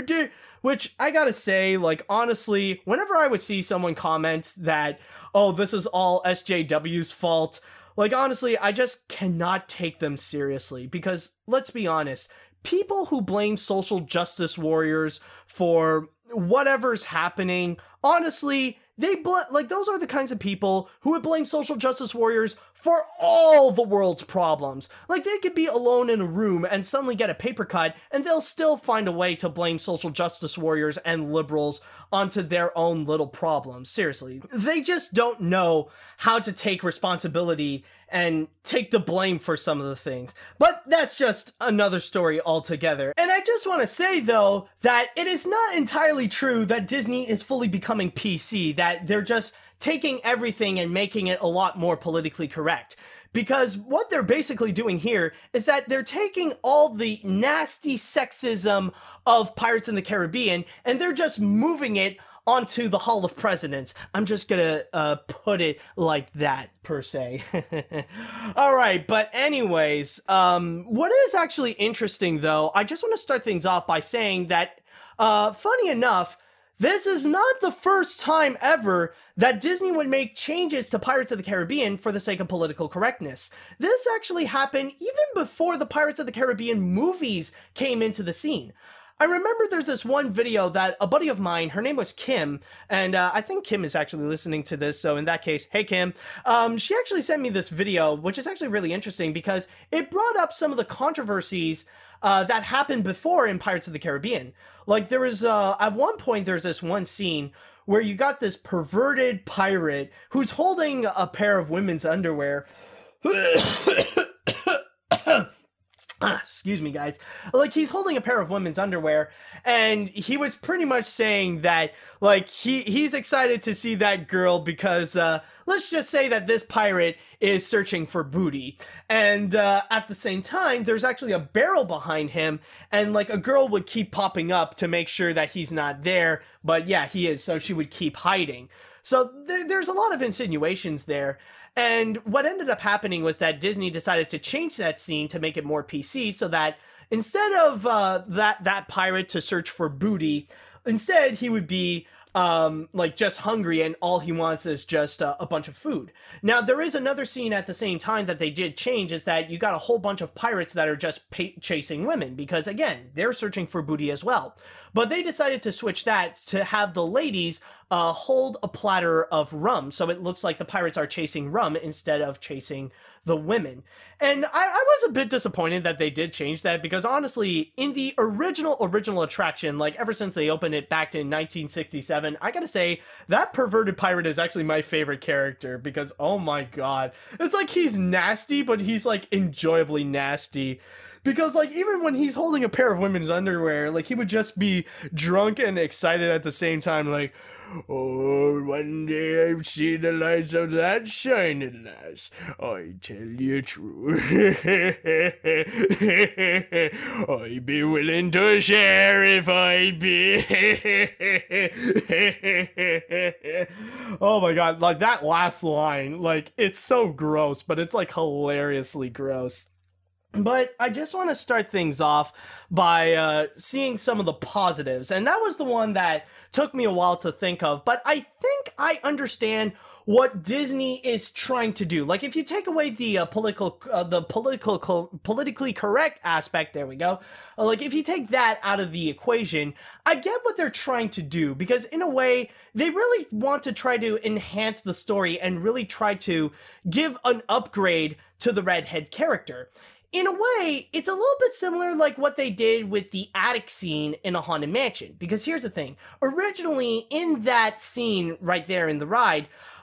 [SPEAKER 1] which I gotta say, like, honestly, whenever I would see someone comment that, oh, this is all S J W's fault, like, honestly, I just cannot take them seriously, because, let's be honest, people who blame social justice warriors for whatever's happening, honestly, they bl- like those are the kinds of people who would blame social justice warriors for all the world's problems. Like, they could be alone in a room and suddenly get a paper cut, and they'll still find a way to blame social justice warriors and liberals onto their own little problems. Seriously, they just don't know how to take responsibility and take the blame for some of the things. But that's just another story altogether. And I just want to say, though, that it is not entirely true that Disney is fully becoming P C, that they're just taking everything and making it a lot more politically correct. Because what they're basically doing here is that they're taking all the nasty sexism of Pirates in the Caribbean and they're just moving it onto the Hall of Presidents. I'm just gonna uh, put it like that, per se. Alright, but anyways, um, what is actually interesting, though, I just want to start things off by saying that, uh, funny enough, this is not the first time ever that Disney would make changes to Pirates of the Caribbean for the sake of political correctness. This actually happened even before the Pirates of the Caribbean movies came into the scene. I remember there's this one video that a buddy of mine, her name was Kim, and uh, I think Kim is actually listening to this, so in that case, hey Kim, um, she actually sent me this video, which is actually really interesting because it brought up some of the controversies uh, that happened before in Pirates of the Caribbean. Like, there was, uh, at one point, there's this one scene where you got this perverted pirate who's holding a pair of women's underwear. Ah, excuse me, guys. Like, he's holding a pair of women's underwear, and he was pretty much saying that, like, he he's excited to see that girl because, uh, let's just say that this pirate is searching for booty. And, uh, at the same time, there's actually a barrel behind him, and, like, a girl would keep popping up to make sure that he's not there, but yeah, he is, so she would keep hiding. So there, there's a lot of insinuations there. And what ended up happening was that Disney decided to change that scene to make it more P C so that instead of uh, that, that pirate to search for booty, instead he would be um, like just hungry and all he wants is just uh, a bunch of food. Now, there is another scene at the same time that they did change is that you got a whole bunch of pirates that are just pa- chasing women because, again, they're searching for booty as well. But they decided to switch that to have the ladies uh, hold a platter of rum. So it looks like the pirates are chasing rum instead of chasing the women. And I, I was a bit disappointed that they did change that because honestly, in the original, original attraction, like ever since they opened it back in nineteen sixty-seven, I gotta say, that perverted pirate is actually my favorite character because, oh my god, it's like he's nasty, but he's like enjoyably nasty. Because, like, even when he's holding a pair of women's underwear, like, he would just be drunk and excited at the same time, like, oh, one day I see the lights of that shining lass, I tell you true. I be willing to share if I be. Oh my god, like, that last line, like, it's so gross, but it's, like, hilariously gross. But I just want to start things off by uh, seeing some of the positives, and that was the one that took me a while to think of, but I think I understand what Disney is trying to do. Like, if you take away the uh, political, uh, the political, co- politically correct aspect, there we go, uh, like, if you take that out of the equation, I get what they're trying to do, because in a way, they really want to try to enhance the story and really try to give an upgrade to the redhead character. In a way, it's a little bit similar like what they did with the attic scene in A Haunted Mansion. Because here's the thing. Originally, in that scene right there in the ride,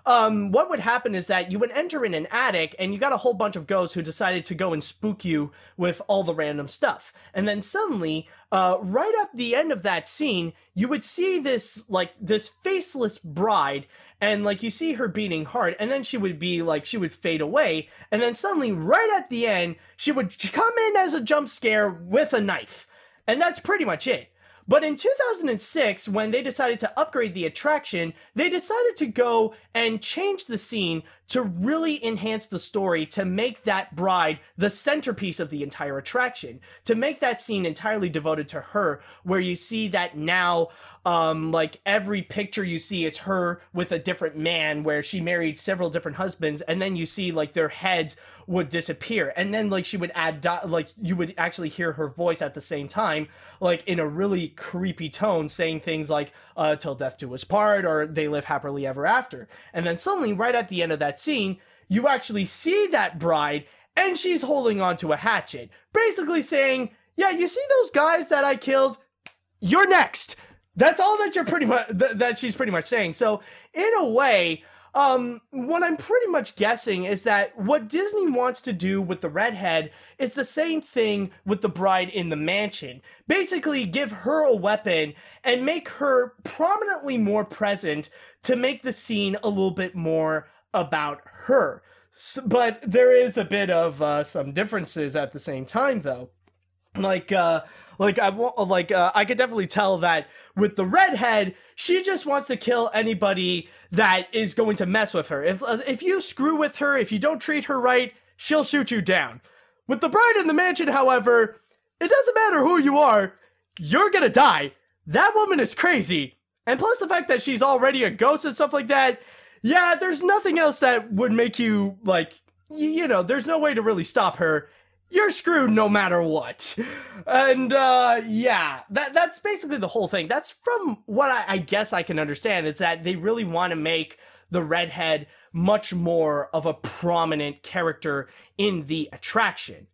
[SPEAKER 1] um, what would happen is that you would enter in an attic and you got a whole bunch of ghosts who decided to go and spook you with all the random stuff. And then suddenly, uh, right at the end of that scene, you would see this, like, this faceless bride, and, like, you see her beating heart, and then she would be, like, she would fade away, and then suddenly, right at the end, she would come in as a jump scare with a knife. And that's pretty much it. But in two thousand six, when they decided to upgrade the attraction, they decided to go and change the scene to really enhance the story, to make that bride the centerpiece of the entire attraction, to make that scene entirely devoted to her, where you see that now, um, like, every picture you see is her with a different man, where she married several different husbands, and then you see, like, their heads would disappear, and then, like, she would add, do- like, you would actually hear her voice at the same time, like, in a really creepy tone, saying things like, uh, till death do us part, or they live happily ever after. And then suddenly, right at the end of that scene, you actually see that bride, and she's holding onto a hatchet, basically saying, yeah, you see those guys that I killed? You're next! That's all that you're pretty much, th- that she's pretty much saying. So, in a way, Um, what I'm pretty much guessing is that what Disney wants to do with the redhead is the same thing with the bride in the mansion. Basically, give her a weapon and make her prominently more present to make the scene a little bit more about her. So, but there is a bit of uh, some differences at the same time, though. Like, uh, like I want, like, uh, I could definitely tell that with the redhead, she just wants to kill anybody that is going to mess with her. If, uh, if you screw with her, if you don't treat her right, she'll shoot you down. With the bride in the mansion, however, it doesn't matter who you are, you're gonna die. That woman is crazy. And plus the fact that she's already a ghost and stuff like that, yeah, there's nothing else that would make you, like, you know, there's no way to really stop her. You're screwed no matter what. And, uh, yeah, that that's basically the whole thing. That's from what I, I guess I can understand, is that they really want to make the redhead much more of a prominent character in the attraction.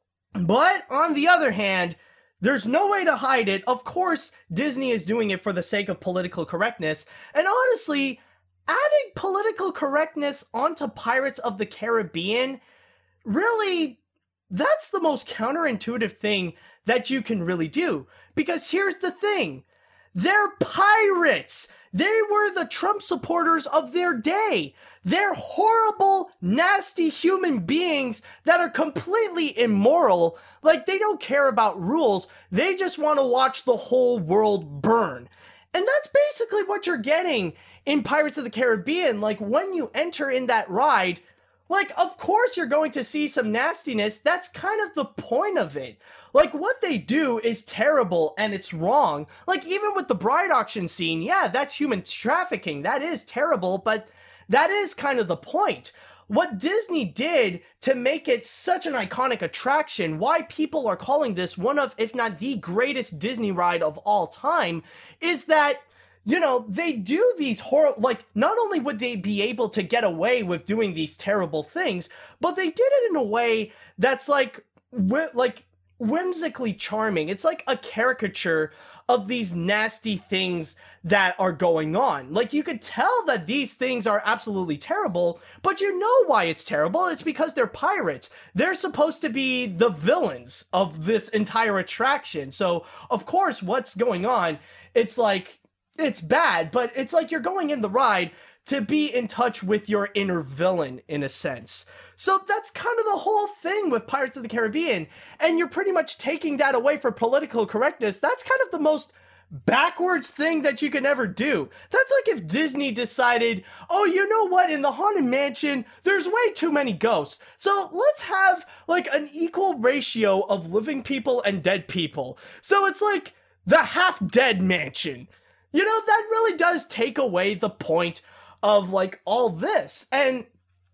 [SPEAKER 1] But, on the other hand, there's no way to hide it. Of course, Disney is doing it for the sake of political correctness. And honestly, adding political correctness onto Pirates of the Caribbean, really, that's the most counterintuitive thing that you can really do. Because here's the thing. They're pirates. They were the Trump supporters of their day. They're horrible, nasty human beings that are completely immoral. Like, they don't care about rules. They just want to watch the whole world burn. And that's basically what you're getting in Pirates of the Caribbean. Like, when you enter in that ride, like, of course you're going to see some nastiness. That's kind of the point of it. Like, what they do is terrible and it's wrong. Like, even with the bride auction scene, yeah, that's human trafficking. That is terrible, but that is kind of the point. What Disney did to make it such an iconic attraction, why people are calling this one of, if not the greatest Disney ride of all time, is that, you know, they do these horror, like, not only would they be able to get away with doing these terrible things, but they did it in a way that's, like, wh- like, whimsically charming. It's like a caricature of these nasty things that are going on. Like, you could tell that these things are absolutely terrible, but you know why it's terrible. It's because they're pirates. They're supposed to be the villains of this entire attraction. So, of course, what's going on, it's like, it's bad, but it's like you're going in the ride to be in touch with your inner villain, in a sense. So that's kind of the whole thing with Pirates of the Caribbean, and you're pretty much taking that away for political correctness. That's kind of the most backwards thing that you can ever do. That's like if Disney decided, oh, you know what, in the Haunted Mansion, there's way too many ghosts, so let's have, like, an equal ratio of living people and dead people. So it's like the half-dead mansion. You know, that really does take away the point of, like, all this. And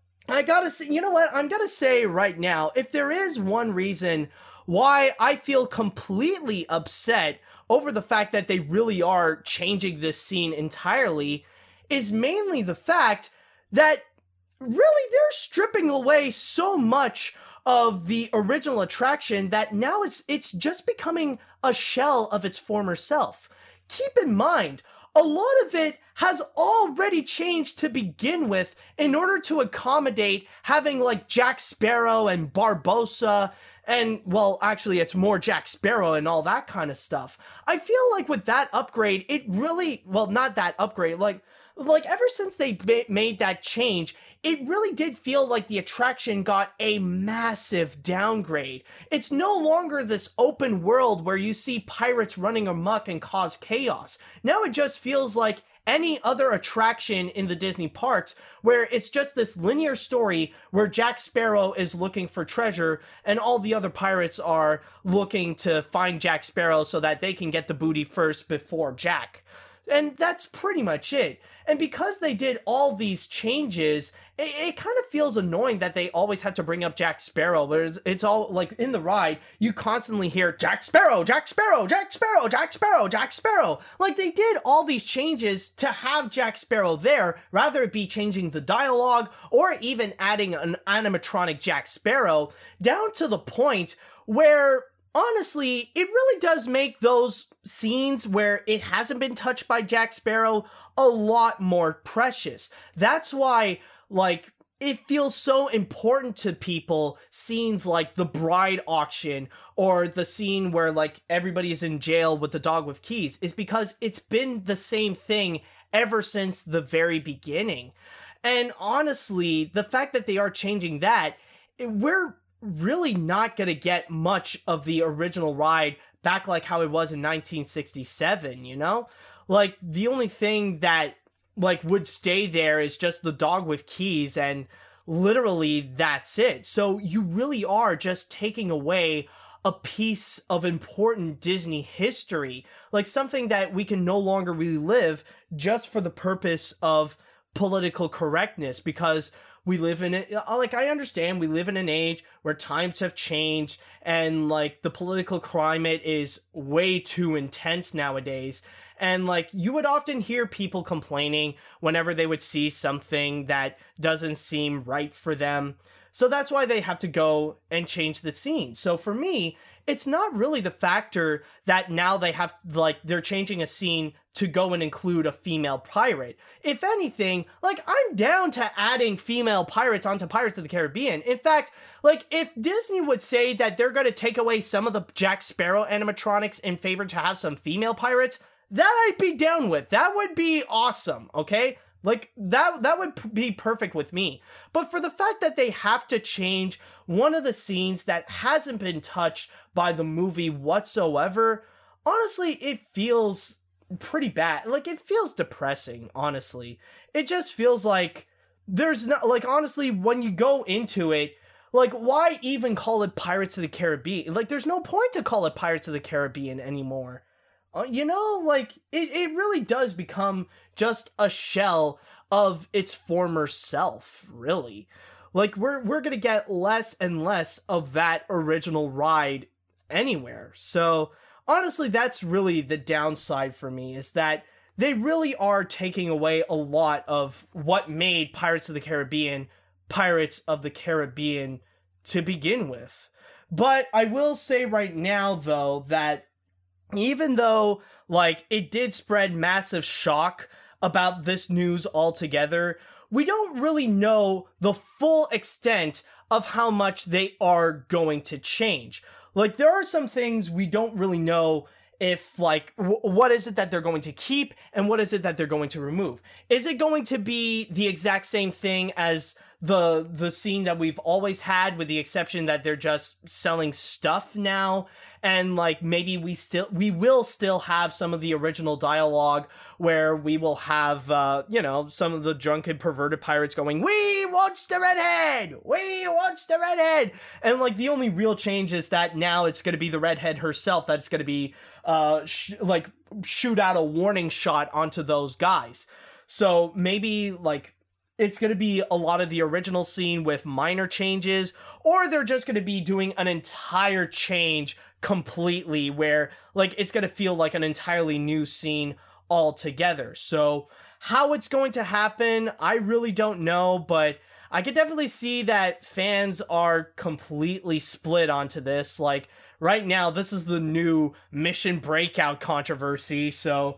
[SPEAKER 1] I gotta say, you know what, I'm gonna say right now, if there is one reason why I feel completely upset over the fact that they really are changing this scene entirely, is mainly the fact that really they're stripping away so much of the original attraction that now it's it's just becoming a shell of its former self. Keep in mind, a lot of it has already changed to begin with in order to accommodate having like Jack Sparrow and Barbossa and, well, actually it's more Jack Sparrow and all that kind of stuff. I feel like with that upgrade, it really, well, not that upgrade, like, like ever since they ba- made that change, it really did feel like the attraction got a massive downgrade. It's no longer this open world where you see pirates running amok and cause chaos. Now it just feels like any other attraction in the Disney parks where it's just this linear story where Jack Sparrow is looking for treasure and all the other pirates are looking to find Jack Sparrow so that they can get the booty first before Jack. And that's pretty much it. And because they did all these changes, it, it kind of feels annoying that they always have to bring up Jack Sparrow. Whereas it's all like in the ride, you constantly hear Jack Sparrow, Jack Sparrow, Jack Sparrow, Jack Sparrow, Jack Sparrow. Like they did all these changes to have Jack Sparrow there, rather it be changing the dialogue or even adding an animatronic Jack Sparrow, down to the point where honestly, it really does make those scenes where it hasn't been touched by Jack Sparrow a lot more precious. That's why, like, it feels so important to people, scenes like the bride auction or the scene where, like, everybody is in jail with the dog with keys, is because it's been the same thing ever since the very beginning. And honestly, the fact that they are changing that, we're really not gonna get much of the original ride back like how it was in nineteen sixty-seven, you know? Like, the only thing that, like, would stay there is just the dog with keys, and literally that's it. So you really are just taking away a piece of important Disney history, like something that we can no longer relive just for the purpose of political correctness, because we live in it, like, I understand we live in an age where times have changed and, like, the political climate is way too intense nowadays. And, like, you would often hear people complaining whenever they would see something that doesn't seem right for them. So that's why they have to go and change the scene. So for me, it's not really the factor that now they have, like, they're changing a scene to go and include a female pirate. If anything, like, I'm down to adding female pirates onto Pirates of the Caribbean. In fact, like, if Disney would say that they're going to take away some of the Jack Sparrow animatronics in favor to have some female pirates, that I'd be down with. That would be awesome, okay? Like, that that would p- be perfect with me. But for the fact that they have to change one of the scenes that hasn't been touched by the movie whatsoever, honestly, it feels pretty bad. Like, it feels depressing, honestly. It just feels like there's not, like, honestly, when you go into it, like, why even call it Pirates of the Caribbean? Like, there's no point to call it Pirates of the Caribbean anymore. Uh, you know, like, it, it really does become just a shell of its former self, really. Like, we're we're gonna get less and less of that original ride anywhere. So, honestly, that's really the downside for me, is that they really are taking away a lot of what made Pirates of the Caribbean Pirates of the Caribbean to begin with. But I will say right now, though, that even though, like, it did spread massive shock about this news altogether, we don't really know the full extent of how much they are going to change. Like, there are some things we don't really know if, like, w- what is it that they're going to keep and what is it that they're going to remove. Is it going to be the exact same thing as the the scene that we've always had, with the exception that they're just selling stuff now? And, like, maybe we still we will still have some of the original dialogue where we will have uh you know, some of the drunken perverted pirates going, "We watch the redhead, we watch the redhead," and, like, the only real change is that now it's going to be the redhead herself that's going to be uh sh- like shoot out a warning shot onto those guys. So maybe, like, it's going to be a lot of the original scene with minor changes, or they're just going to be doing an entire change completely where, like, it's going to feel like an entirely new scene altogether. So how it's going to happen, I really don't know, but I could definitely see that fans are completely split onto this. Like, right now, this is the new Mission Breakout controversy, so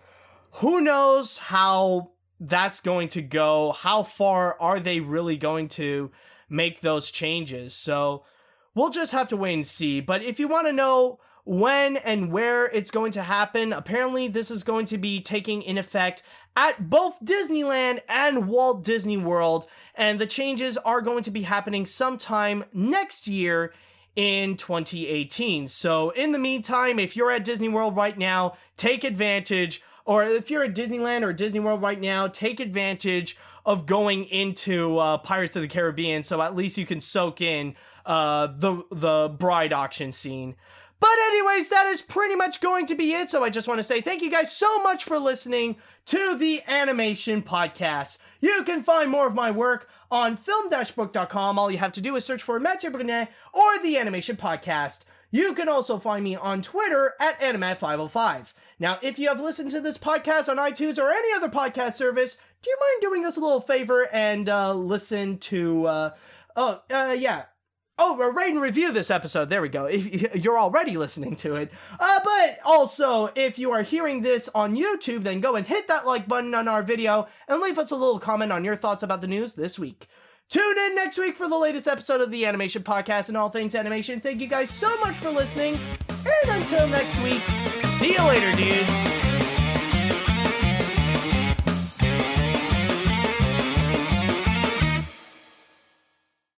[SPEAKER 1] who knows how that's going to go? How far are they really going to make those changes? So we'll just have to wait and see. But if you want to know when and where it's going to happen, apparently this is going to be taking in effect at both Disneyland and Walt Disney World, and the changes are going to be happening sometime next year in twenty eighteen. So in the meantime, if you're at Disney World right now, take advantage, or if you're at Disneyland or Disney World right now, take advantage of going into uh, Pirates of the Caribbean, so at least you can soak in uh, the the bride auction scene. But anyways, that is pretty much going to be it. So I just want to say thank you guys so much for listening to the Animation Podcast. You can find more of my work on film dash book dot com. All you have to do is search for Mathieu Brunet or the Animation Podcast. You can also find me on Twitter at Animat five oh five. Now, if you have listened to this podcast on iTunes or any other podcast service, do you mind doing us a little favor and uh, listen to, uh, oh, uh, yeah. Oh, rate and review this episode. There we go. If you're already listening to it. Uh, but also, if you are hearing this on YouTube, then go and hit that like button on our video and leave us a little comment on your thoughts about the news this week. Tune in next week for the latest episode of the Animation Podcast and all things animation. Thank you guys so much for listening. And until next week, see you later, dudes.